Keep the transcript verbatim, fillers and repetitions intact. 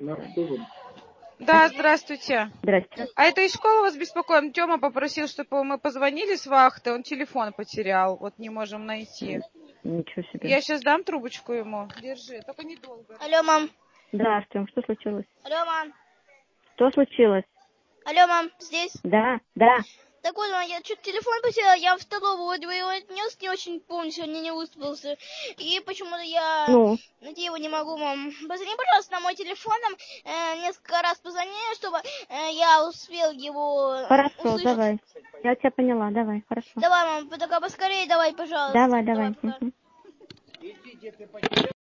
Да, здравствуйте. Здрасте. А это из школы вас беспокоим? Тёма попросил, чтобы мы позвонили с вахты, он телефон потерял, вот не можем найти. Ничего себе. Я сейчас дам трубочку ему. Держи, только недолго. Алло, мам. Да, Артем, что случилось? Алло, мам. Что случилось? Алло, мам, здесь? Да, да. Так вот, мам, я что-то телефон потеряла, я в столовую вот его отнес, не очень помню, сегодня не выспался. И почему-то я Ну? найти его не могу, мам. Позвони, пожалуйста, на мой телефон, там, э, несколько раз позвони, чтобы э, я успел его Хорошо, услышать. давай. Я тебя поняла, давай, хорошо. Давай, мам, только поскорее давай, пожалуйста. Давай, давай. Давай, пока. Угу.